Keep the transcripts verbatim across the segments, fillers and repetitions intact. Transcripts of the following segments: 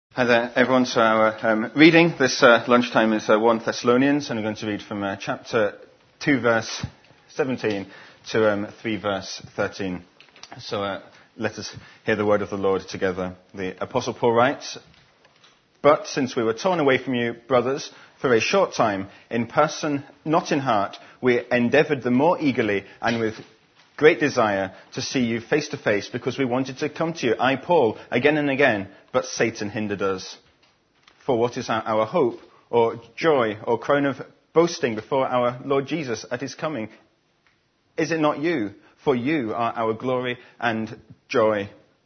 Hi there, everyone. So our um, reading this uh, lunchtime is uh, First Thessalonians, and I'm going to read from uh, chapter two, verse seventeen to um, three, verse thirteen. So uh, let us hear the word of the Lord together. The Apostle Paul writes, "But since we were torn away from you, brothers, for a short time, in person, not in heart, we endeavoured the more eagerly and with great desire to see you face to face, because we wanted to come to you, I, Paul, again and again, but Satan hindered us. For what is our, our hope, or joy, or crown of boasting before our Lord Jesus at his coming? Is it not you? For you are our glory and joy.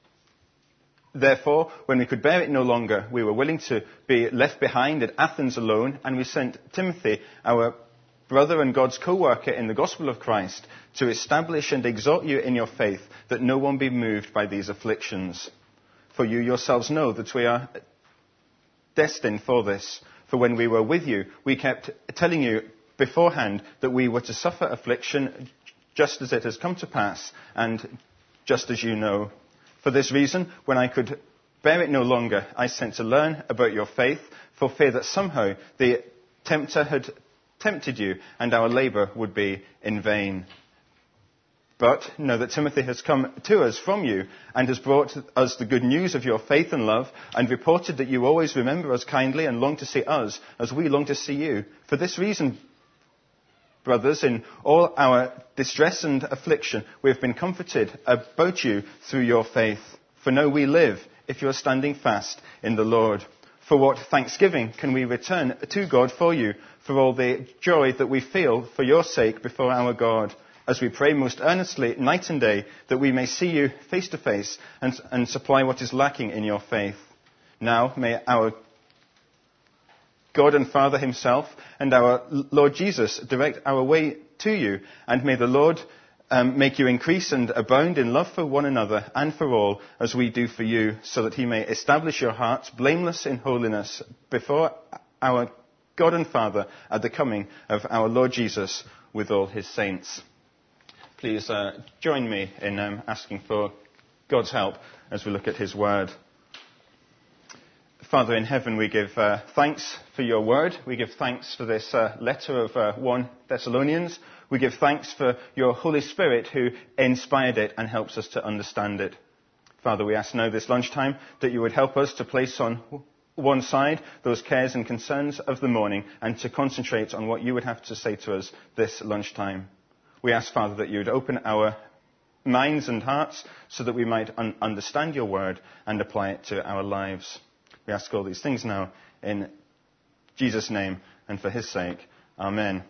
Therefore, when we could bear it no longer, we were willing to be left behind at Athens alone, and we sent Timothy, our brother and God's co-worker in the gospel of Christ, to establish and exhort you in your faith, that no one be moved by these afflictions. For you yourselves know that we are destined for this. For when we were with you, we kept telling you beforehand that we were to suffer affliction, just as it has come to pass, and just as you know. For this reason, when I could bear it no longer, I sent to learn about your faith, for fear that somehow the tempter had tempted you, and our labour would be in vain. But know that Timothy has come to us from you, and has brought us the good news of your faith and love, and reported that you always remember us kindly and long to see us, as we long to see you. For this reason, brothers, in all our distress and affliction, we have been comforted about you through your faith. For know we live, if you are standing fast in the Lord. For what thanksgiving can we return to God for you, for all the joy that we feel for your sake before our God, as we pray most earnestly night and day, that we may see you face to face and, and supply what is lacking in your faith. Now may our God and Father himself and our Lord Jesus direct our way to you, and may the Lord um, make you increase and abound in love for one another and for all, as we do for you, so that he may establish your hearts blameless in holiness before our God and Father at the coming of our Lord Jesus with all his saints." Please uh, join me in um, asking for God's help as we look at his word. Father in heaven, we give uh, thanks for your word. We give thanks for this uh, letter of uh, First Thessalonians. We give thanks for your Holy Spirit who inspired it and helps us to understand it. Father, we ask now this lunchtime that you would help us to place on one side those cares and concerns of the morning, and to concentrate on what you would have to say to us this lunchtime. We ask, Father, that you would open our minds and hearts so that we might un- understand your word and apply it to our lives. We ask all these things now in Jesus' name and for his sake. Amen.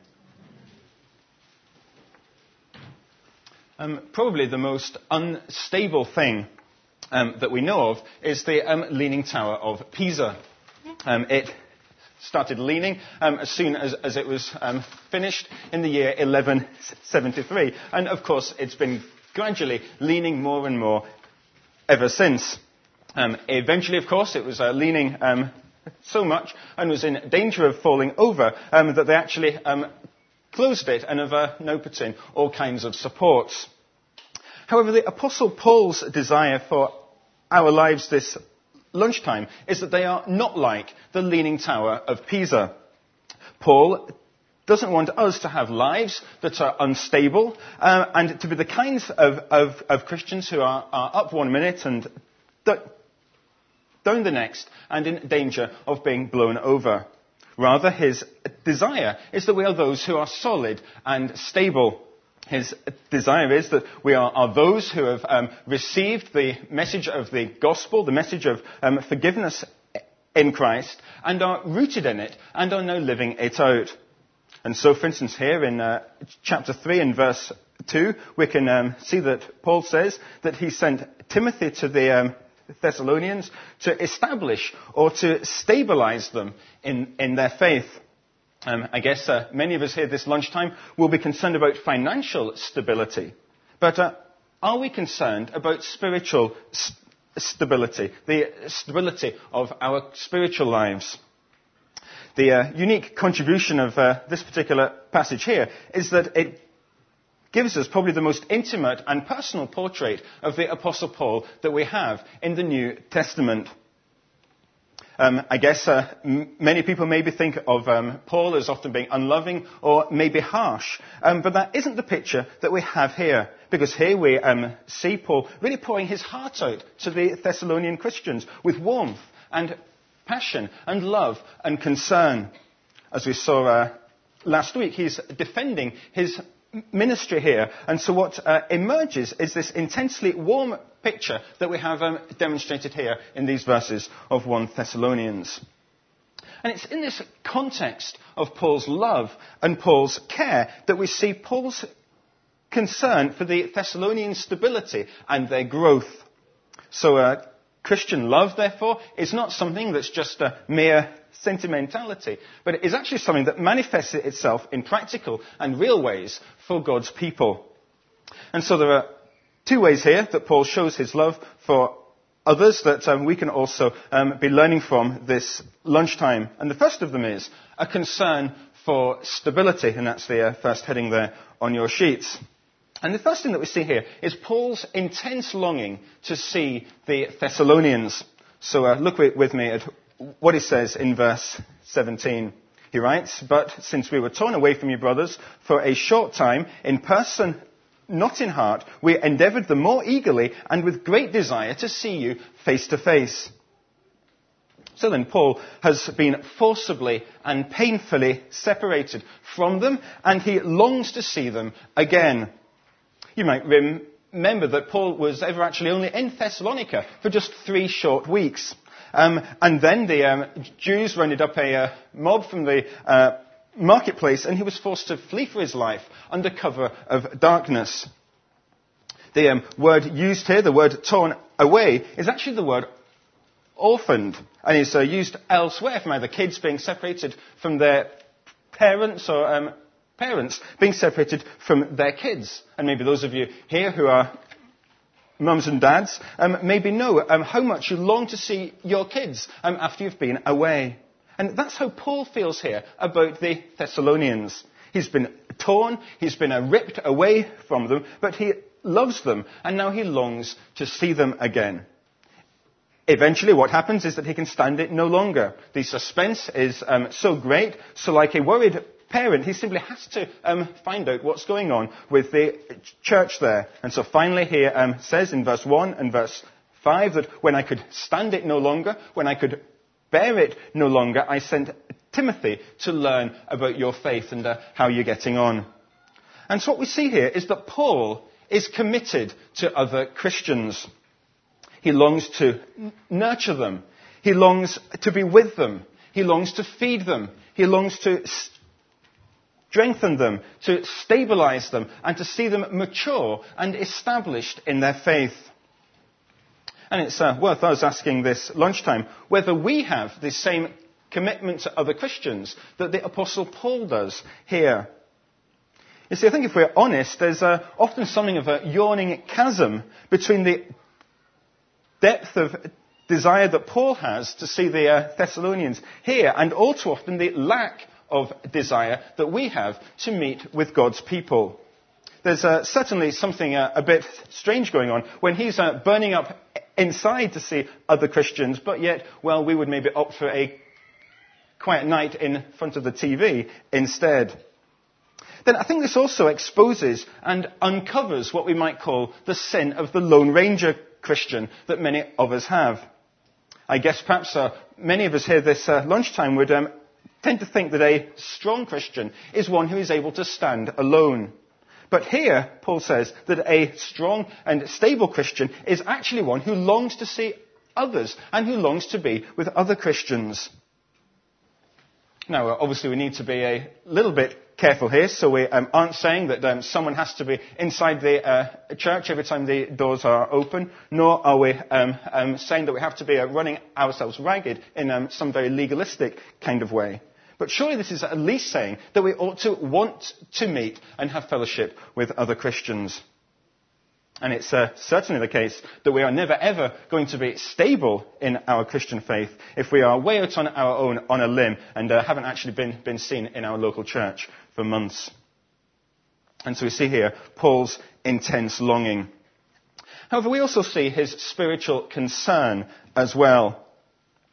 Um, probably the most unstable thing um, that we know of is the um, Leaning Tower of Pisa. Um, it started leaning um, as soon as, as it was um, finished in the year eleven seventy-three. And of course, it's been gradually leaning more and more ever since. Um, eventually, of course, it was uh, leaning um, so much and was in danger of falling over um, that they actually um, closed it and have uh, now put in all kinds of supports. However, the Apostle Paul's desire for our lives this lunchtime is that they are not like the Leaning Tower of Pisa. Paul doesn't want us to have lives that are unstable uh, and to be the kinds of, of, of Christians who are, are up one minute and d- down the next and in danger of being blown over. Rather, his desire is that we are those who are solid and stable. His desire is that we are, are those who have um, received the message of the gospel, the message of um, forgiveness in Christ, and are rooted in it and are now living it out. And so, for instance, here in uh, chapter three and verse two, we can um, see that Paul says that he sent Timothy to the um, Thessalonians to establish or to stabilize them in, in their faith. Um, I guess uh, many of us here this lunchtime will be concerned about financial stability. But uh, are we concerned about spiritual st- stability, the stability of our spiritual lives? The uh, unique contribution of uh, this particular passage here is that it gives us probably the most intimate and personal portrait of the Apostle Paul that we have in the New Testament. Um, I guess uh, m- many people maybe think of um, Paul as often being unloving or maybe harsh. Um, but that isn't the picture that we have here. Because here we um, see Paul really pouring his heart out to the Thessalonian Christians with warmth and passion and love and concern. As we saw uh, last week, he's defending his ministry here. And so what uh, emerges is this intensely warm picture that we have um, demonstrated here in these verses of First Thessalonians. And it's in this context of Paul's love and Paul's care that we see Paul's concern for the Thessalonian stability and their growth. So uh, Christian love, therefore, is not something that's just a mere sentimentality, but it is actually something that manifests itself in practical and real ways for God's people. And so there are two ways here that Paul shows his love for others that um, we can also um, be learning from this lunchtime. And the first of them is a concern for stability, and that's the uh, first heading there on your sheets. And the first thing that we see here is Paul's intense longing to see the Thessalonians. So uh, look with me at what he says in verse seventeen. He writes, "But since we were torn away from you, brothers, for a short time, in person, not in heart, we endeavoured the more eagerly and with great desire to see you face to face." So then Paul has been forcibly and painfully separated from them, and he longs to see them again. You might rem- remember that Paul was ever actually only in Thessalonica for just three short weeks. Um, and then the um, Jews rounded up a uh, mob from the uh, marketplace, and he was forced to flee for his life under cover of darkness. The um, word used here, the word torn away, is actually the word orphaned, and is uh, used elsewhere from either kids being separated from their parents or um, parents being separated from their kids. And maybe those of you here who are mums and dads um, maybe know um, how much you long to see your kids um, after you've been away. And that's how Paul feels here about the Thessalonians. He's been torn, he's been uh, ripped away from them, but he loves them, and now he longs to see them again. Eventually what happens is that he can stand it no longer. The suspense is um, so great, so like a worried parent, he simply has to um, find out what's going on with the church there. And so finally he um, says in verse one and verse five that when I could stand it no longer, when I could bear it no longer, I sent Timothy to learn about your faith and uh, how you're getting on. And so what we see here is that Paul is committed to other Christians. He longs to nurture them. He longs to be with them. He longs to feed them. He longs to strengthen them, to stabilize them, and to see them mature and established in their faith. And it's uh, worth us asking this lunchtime whether we have the same commitment to other Christians that the Apostle Paul does here. You see, I think if we're honest, there's uh, often something of a yawning chasm between the depth of desire that Paul has to see the uh, Thessalonians here and all too often the lack of desire that we have to meet with God's people. There's uh, certainly something uh, a bit strange going on when he's uh, burning up inside to see other Christians, but yet, well, we would maybe opt for a quiet night in front of the T V instead. Then I think this also exposes and uncovers what we might call the sin of the Lone Ranger Christian that many of us have. I guess perhaps uh, many of us here this uh, lunchtime would um, tend to think that a strong Christian is one who is able to stand alone. But here, Paul says that a strong and stable Christian is actually one who longs to see others and who longs to be with other Christians. Now, obviously, we need to be a little bit careful here, so we um, aren't saying that um, someone has to be inside the uh, church every time the doors are open, nor are we um, um, saying that we have to be uh, running ourselves ragged in um, some very legalistic kind of way. But surely this is at least saying that we ought to want to meet and have fellowship with other Christians. And it's uh, certainly the case that we are never ever going to be stable in our Christian faith if we are way out on our own on a limb and uh, haven't actually been, been seen in our local church for months. And so we see here Paul's intense longing. However, we also see his spiritual concern as well.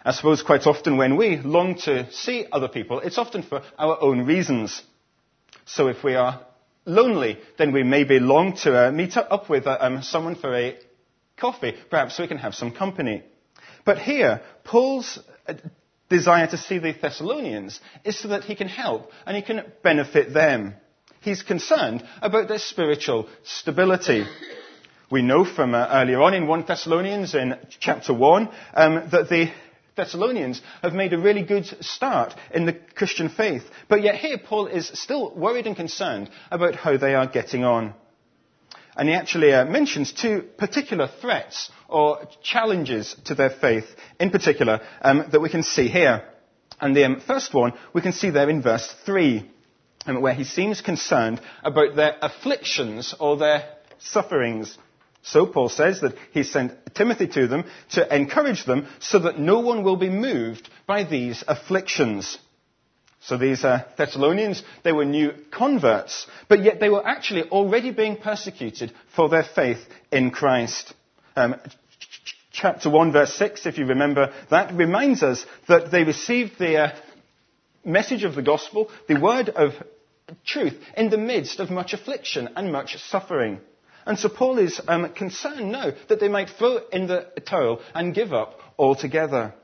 I suppose quite often when we long to see other people, it's often for our own reasons. So if we are lonely, then we maybe long to uh, meet up with uh, um, someone for a coffee, perhaps so we can have some company. But here, Paul's uh, desire to see the Thessalonians is so that he can help and he can benefit them. He's concerned about their spiritual stability. We know from uh, earlier on in First Thessalonians in chapter one um, that the Thessalonians have made a really good start in the Christian faith. But yet here Paul is still worried and concerned about how they are getting on. And he actually uh, mentions two particular threats or challenges to their faith in particular um, that we can see here. And the um, first one we can see there in verse three, um, where he seems concerned about their afflictions or their sufferings. So Paul says that he sent Timothy to them to encourage them so that no one will be moved by these afflictions. So these uh, Thessalonians, they were new converts, but yet they were actually already being persecuted for their faith in Christ. Um, ch- chapter one, verse six, if you remember that, reminds us that they received the uh, message of the gospel, the word of truth, in the midst of much affliction and much suffering. And so Paul is um, concerned now that they might throw in the towel and give up altogether.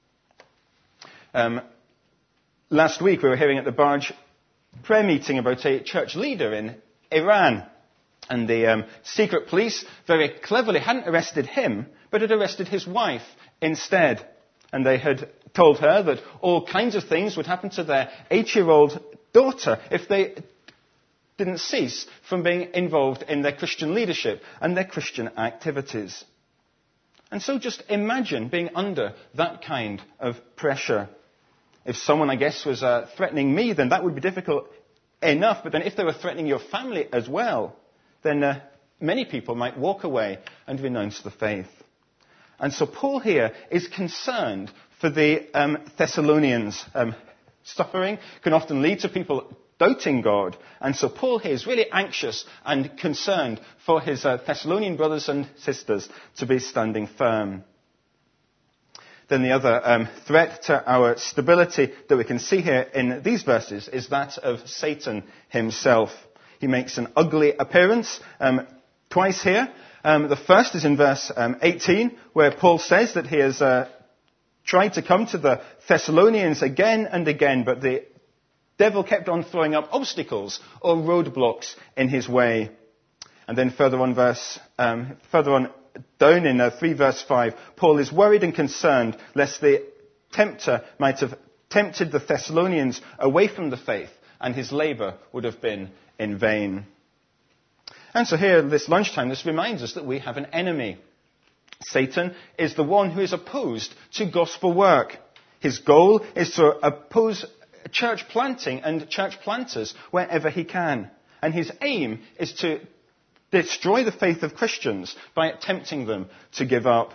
Um, last week we were hearing at the Barge prayer meeting about a church leader in Iran. And the um, secret police very cleverly hadn't arrested him, but had arrested his wife instead. And they had told her that all kinds of things would happen to their eight-year-old daughter if they didn't cease from being involved in their Christian leadership and their Christian activities. And so just imagine being under that kind of pressure. If someone, I guess, was uh, threatening me, then that would be difficult enough. But then if they were threatening your family as well, then uh, many people might walk away and renounce the faith. And so Paul here is concerned for the um, Thessalonians. Um, suffering can often lead to people doubting God. And so Paul here is really anxious and concerned for his uh, Thessalonian brothers and sisters to be standing firm. Then the other um, threat to our stability that we can see here in these verses is that of Satan himself. He makes an ugly appearance um, twice here. Um, the first is in verse um, eighteen, where Paul says that he has uh, tried to come to the Thessalonians again and again, but the devil kept on throwing up obstacles or roadblocks in his way. And then further on, verse, um, further on down in uh, three verse five, Paul is worried and concerned lest the tempter might have tempted the Thessalonians away from the faith and his labour would have been in vain. And so here, this lunchtime, this reminds us that we have an enemy. Satan is the one who is opposed to gospel work. His goal is to oppose church planting and church planters wherever he can. And his aim is to destroy the faith of Christians by tempting them to give up.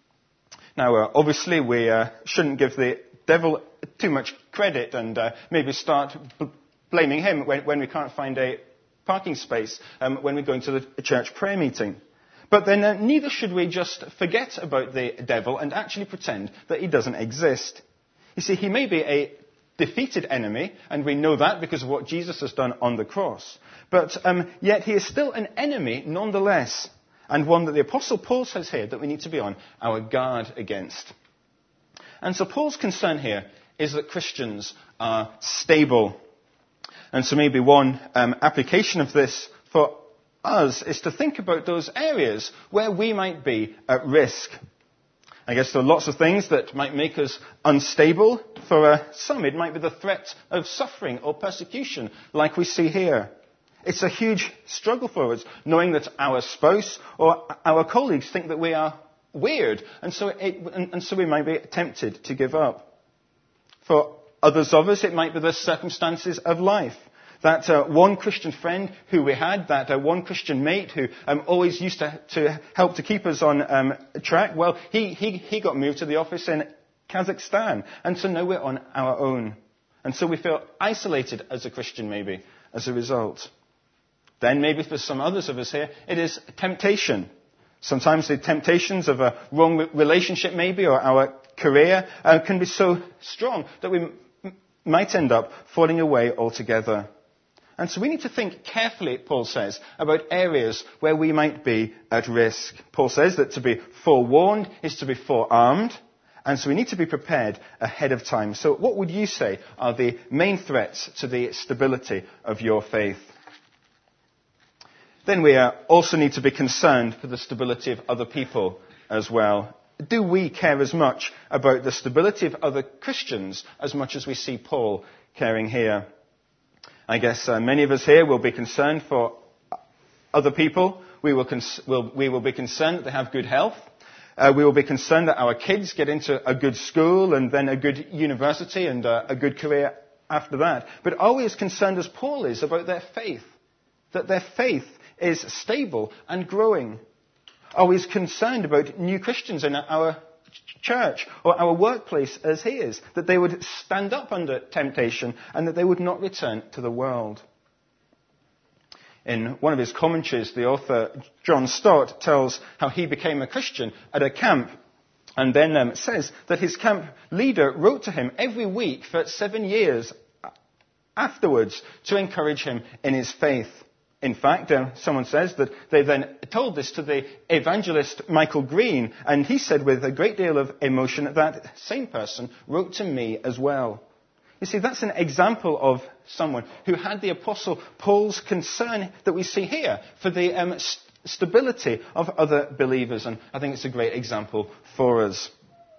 Now, uh, obviously, we uh, shouldn't give the devil too much credit and uh, maybe start b- blaming him when, when we can't find a parking space um, when we're going to the church prayer meeting. But then uh, neither should we just forget about the devil and actually pretend that he doesn't exist. You see, he may be a defeated enemy, and we know that because of what Jesus has done on the cross. But um, yet he is still an enemy nonetheless, and one that the Apostle Paul says here that we need to be on our guard against. And so Paul's concern here is that Christians are stable. And so maybe one um, application of this for us is to think about those areas where we might be at risk. I guess there are lots of things that might make us unstable. For uh, some, it might be the threat of suffering or persecution, like we see here. It's a huge struggle for us, knowing that our spouse or our colleagues think that we are weird, and so, it, and, and so we might be tempted to give up. For others of us, it might be the circumstances of life. That uh, one Christian friend who we had, that uh, one Christian mate who um, always used to, to help to keep us on um, track, well, he, he, he got moved to the office in Kazakhstan, and so now we're on our own. And so we feel isolated as a Christian, maybe, as a result. Then maybe for some others of us here, it is temptation. Sometimes the temptations of a wrong relationship, maybe, or our career uh, can be so strong that we m- might end up falling away altogether. And so we need to think carefully, Paul says, about areas where we might be at risk. Paul says that to be forewarned is to be forearmed, and so we need to be prepared ahead of time. So what would you say are the main threats to the stability of your faith? Then we uh, also need to be concerned for the stability of other people as well. Do we care as much about the stability of other Christians as much as we see Paul caring here? I guess uh, many of us here will be concerned for other people. We will, cons- will, we will be concerned that they have good health. Uh, we will be concerned that our kids get into a good school and then a good university and uh, a good career after that. But are we as concerned as Paul is about their faith? That their faith is stable and growing? Are we as concerned about new Christians in our church or our workplace as he is, that they would stand up under temptation and that they would not return to the world? In one of his commentaries, the author John Stott tells how he became a Christian at a camp, and then um, says that his camp leader wrote to him every week for seven years afterwards to encourage him in his faith. In fact, uh, someone says that they then told this to the evangelist Michael Green, and he said with a great deal of emotion that that same person wrote to me as well. You see, that's an example of someone who had the Apostle Paul's concern that we see here for the um, st- stability of other believers, and I think it's a great example for us.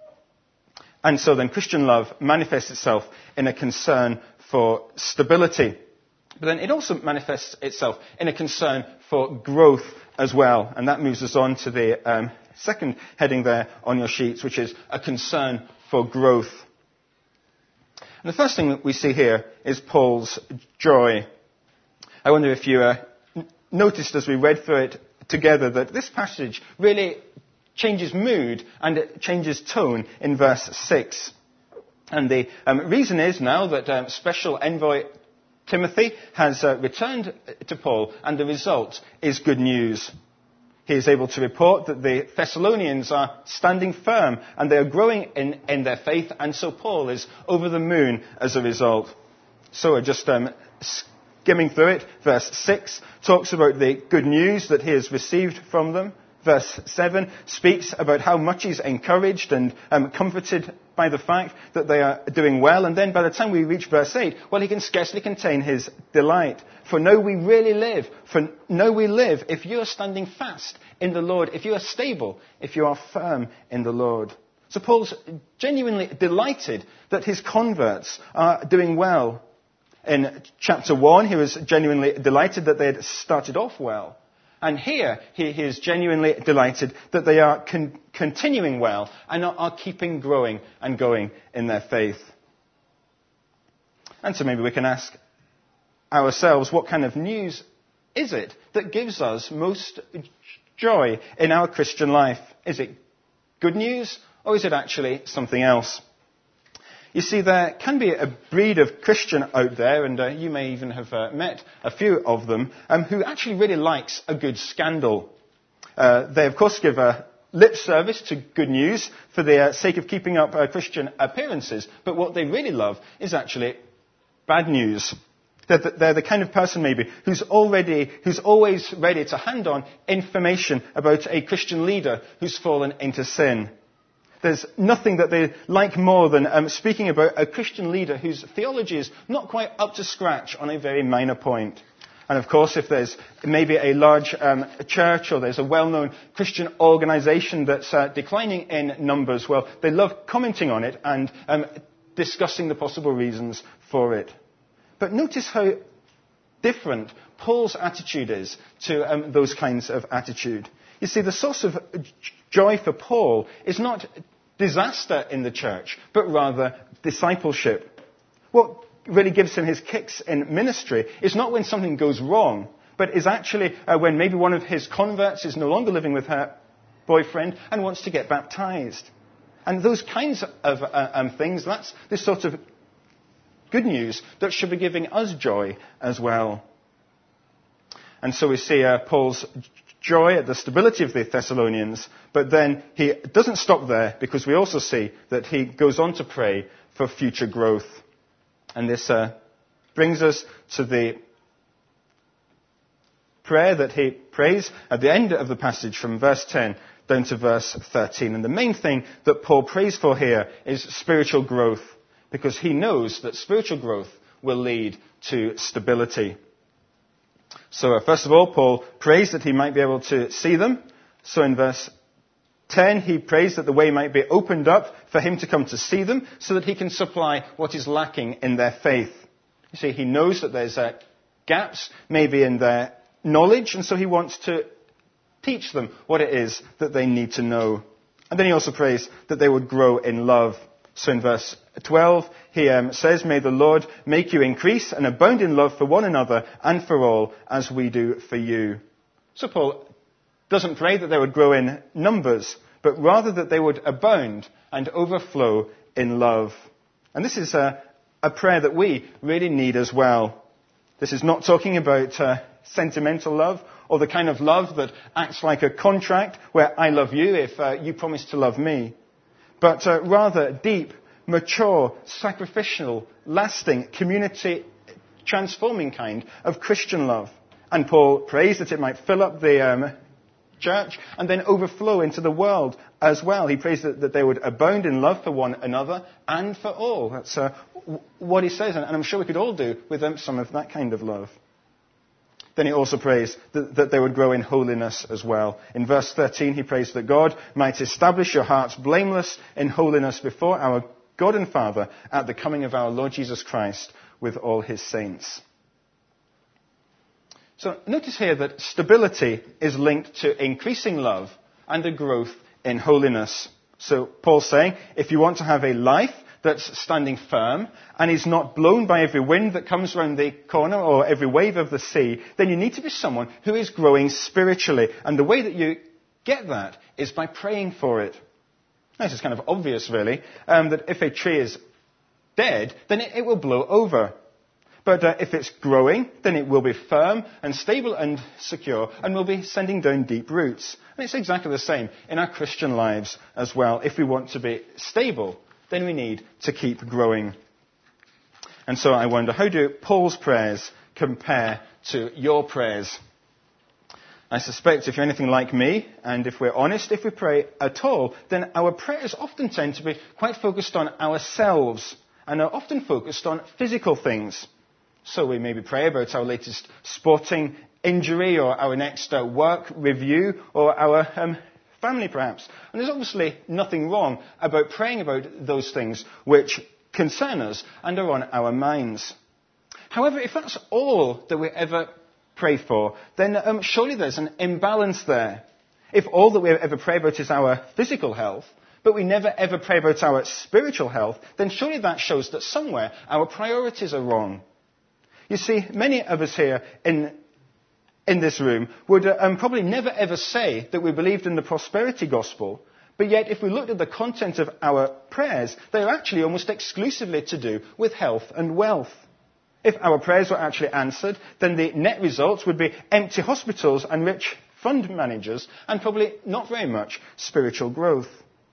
And so then Christian love manifests itself in a concern for stability. But then it also manifests itself in a concern for growth as well. And that moves us on to the um, second heading there on your sheets, which is a concern for growth. And the first thing that we see here is Paul's joy. I wonder if you uh, noticed as we read through it together that this passage really changes mood and it changes tone in verse six. And the um, reason is now that um, Special Envoy Timothy has uh, returned to Paul, and the result is good news. He is able to report that the Thessalonians are standing firm and they are growing in, in their faith, and so Paul is over the moon as a result. So we're just um, skimming through it. Verse six talks about the good news that he has received from them. Verse seven speaks about how much he's encouraged and um, comforted by the fact that they are doing well. And then by the time we reach verse eight, well, he can scarcely contain his delight. For know we really live. For know we live if you are standing fast in the Lord, if you are stable, if you are firm in the Lord. So Paul's genuinely delighted that his converts are doing well. In chapter one, he was genuinely delighted that they had started off well. And here, he, he is genuinely delighted that they are con- continuing well and are, are keeping growing and going in their faith. And so maybe we can ask ourselves, what kind of news is it that gives us most joy in our Christian life? Is it good news, or is it actually something else? You see, there can be a breed of Christian out there, and uh, you may even have uh, met a few of them, um, who actually really likes a good scandal. Uh, they, of course, give a lip service to good news for the uh, sake of keeping up uh, Christian appearances, but what they really love is actually bad news. They're the, they're the kind of person, maybe, who's already, who's always ready to hand on information about a Christian leader who's fallen into sin. There's nothing that they like more than um, speaking about a Christian leader whose theology is not quite up to scratch on a very minor point. And of course, if there's maybe a large um, church or there's a well-known Christian organization that's uh, declining in numbers, well, they love commenting on it and um, discussing the possible reasons for it. But notice how different Paul's attitude is to um, those kinds of attitude. You see, the source of joy for Paul is not disaster in the church, but rather discipleship. What really gives him his kicks in ministry is not when something goes wrong, but is actually uh, when maybe one of his converts is no longer living with her boyfriend and wants to get baptized. And those kinds of uh, um, things, that's the sort of good news that should be giving us joy as well. And so we see uh, Paul's joy at the stability of the Thessalonians, but then he doesn't stop there, because we also see that he goes on to pray for future growth. And this uh, brings us to the prayer that he prays at the end of the passage from verse ten down to verse thirteen. And the main thing that Paul prays for here is spiritual growth, because he knows that spiritual growth will lead to stability. So uh, first of all, Paul prays that he might be able to see them. So in verse ten, he prays that the way might be opened up for him to come to see them, so that he can supply what is lacking in their faith. You see, he knows that there's uh, gaps maybe in their knowledge, and so he wants to teach them what it is that they need to know. And then he also prays that they would grow in love. So in verse twelve, he um, says, "May the Lord make you increase and abound in love for one another and for all, as we do for you." So Paul doesn't pray that they would grow in numbers, but rather that they would abound and overflow in love. And this is a, a prayer that we really need as well. This is not talking about uh, sentimental love, or the kind of love that acts like a contract where I love you if uh, you promise to love me. But uh, rather deep, mature, sacrificial, lasting, community-transforming kind of Christian love. And Paul prays that it might fill up the um, church and then overflow into the world as well. He prays that, that they would abound in love for one another and for all. That's uh, w- what he says, and I'm sure we could all do with um, some of that kind of love. Then he also prays that, that they would grow in holiness as well. In verse thirteen, he prays that God might establish your hearts blameless in holiness before our God and Father at the coming of our Lord Jesus Christ with all his saints. So notice here that stability is linked to increasing love and a growth in holiness. So Paul's saying, if you want to have a life that's standing firm and is not blown by every wind that comes around the corner or every wave of the sea, then you need to be someone who is growing spiritually. And the way that you get that is by praying for it. Now, this is kind of obvious, really, um, that if a tree is dead, then it, it will blow over. But uh, if it's growing, then it will be firm and stable and secure and will be sending down deep roots. And it's exactly the same in our Christian lives as well. If we want to be stable, then we need to keep growing. And so I wonder, how do Paul's prayers compare to your prayers? I suspect if you're anything like me, and if we're honest, if we pray at all, then our prayers often tend to be quite focused on ourselves and are often focused on physical things. So we maybe pray about our latest sporting injury or our next uh, work review or our um, family perhaps. And there's obviously nothing wrong about praying about those things which concern us and are on our minds. However, if that's all that we ever pray for, then um, surely there's an imbalance there. If all that we ever pray about is our physical health, but we never ever pray about our spiritual health, then surely that shows that somewhere our priorities are wrong. You see, many of us here in in this room would uh, um, probably never ever say that we believed in the prosperity gospel, but yet if we looked at the content of our prayers, they are actually almost exclusively to do with health and wealth. If our prayers were actually answered, then the net results would be empty hospitals and rich fund managers, and probably not very much spiritual growth.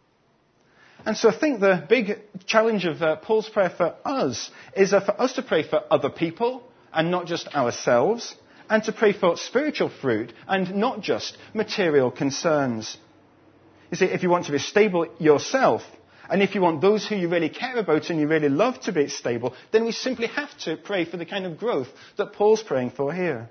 And so I think the big challenge of uh, Paul's prayer for us is uh, for us to pray for other people and not just ourselves, and to pray for spiritual fruit and not just material concerns. You see, if you want to be stable yourself, and if you want those who you really care about and you really love to be stable, then we simply have to pray for the kind of growth that Paul's praying for here.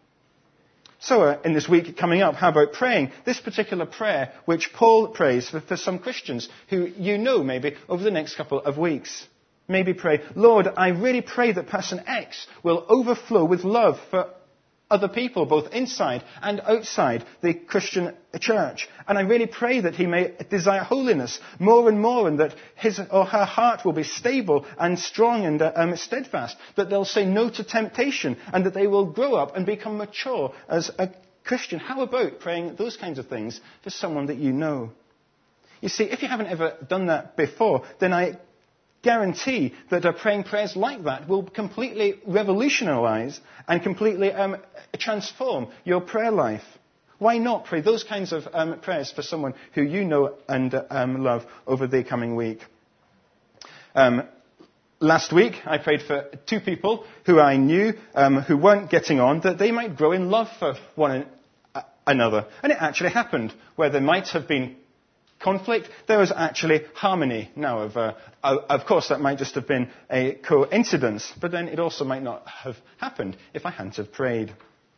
So uh, in this week coming up, how about praying this particular prayer which Paul prays for, for some Christians who you know maybe over the next couple of weeks? Maybe pray, Lord, I really pray that person X will overflow with love for other people, both inside and outside the Christian church. And I really pray that he may desire holiness more and more, and that his or her heart will be stable and strong and uh, um, steadfast, that they'll say no to temptation, and that they will grow up and become mature as a Christian. How about praying those kinds of things for someone that you know? You see, if you haven't ever done that before, then I guarantee that uh, praying prayers like that will completely revolutionize and completely um, transform your prayer life. why not pray those kinds of um, prayers for someone who you know and um, love over the coming week? Um, last week, I prayed for two people who I knew um, who weren't getting on, that they might grow in love for one another. And it actually happened. Where there might have been conflict, there was actually harmony. Now, of, uh, of course, that might just have been a coincidence, but then it also might not have happened if I hadn't have prayed.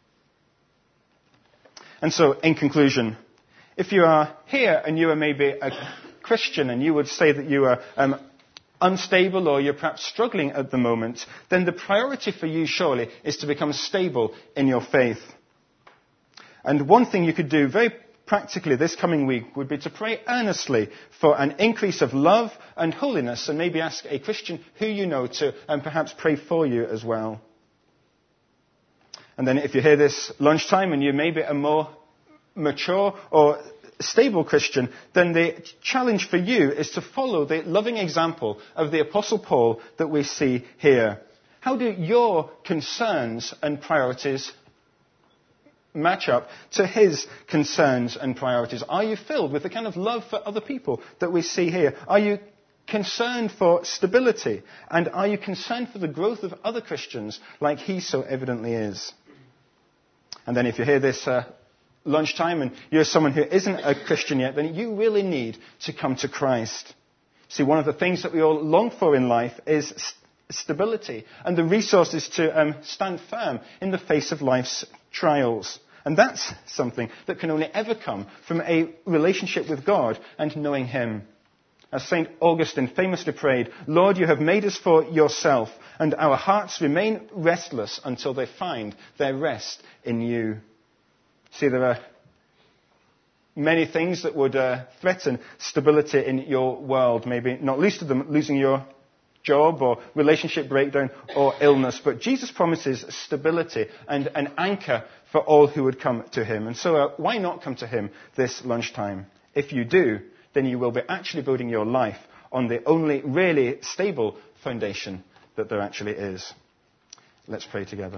And so, in conclusion, if you are here and you are maybe a Christian and you would say that you are um, unstable or you're perhaps struggling at the moment, then the priority for you surely is to become stable in your faith. And one thing you could do very practically this coming week would be to pray earnestly for an increase of love and holiness, and maybe ask a Christian who you know to um, perhaps pray for you as well. And then if you hear this lunchtime and you may be a more mature or stable Christian, then the challenge for you is to follow the loving example of the Apostle Paul that we see here. How do your concerns and priorities match up to his concerns and priorities? Are you filled with the kind of love for other people that we see here? Are you concerned for stability? And are you concerned for the growth of other Christians like he so evidently is? And then if you hear this uh, lunchtime and you're someone who isn't a Christian yet, then you really need to come to Christ. See, one of the things that we all long for in life is st- stability and the resources to um, stand firm in the face of life's trials. And that's something that can only ever come from a relationship with God and knowing him. As Saint Augustine famously prayed, "Lord, you have made us for yourself, and our hearts remain restless until they find their rest in you." See, there are many things that would uh, threaten stability in your world, maybe not least of them losing your job or relationship breakdown or illness. But Jesus promises stability and an anchor for all who would come to him. And so uh, why not come to him this lunchtime? If you do, then you will be actually building your life on the only really stable foundation that there actually is. Let's pray together.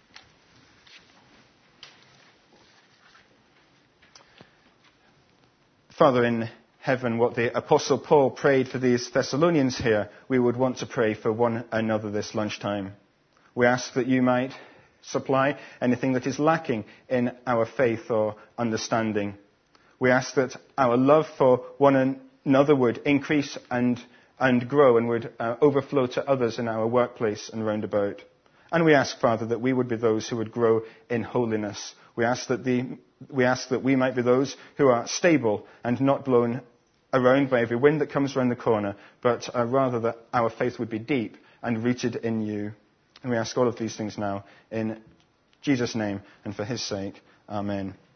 Father in heaven, what the Apostle Paul prayed for these Thessalonians here, we would want to pray for one another this lunchtime. We ask that you might supply anything that is lacking in our faith or understanding. We ask that our love for one another would increase and, and grow and would uh, overflow to others in our workplace and round about. And we ask, Father, that we would be those who would grow in holiness. We ask that the, we ask that we might be those who are stable and not blown around by every wind that comes around the corner, but uh, rather that our faith would be deep and rooted in you. And we ask all of these things now in Jesus' name and for his sake. Amen.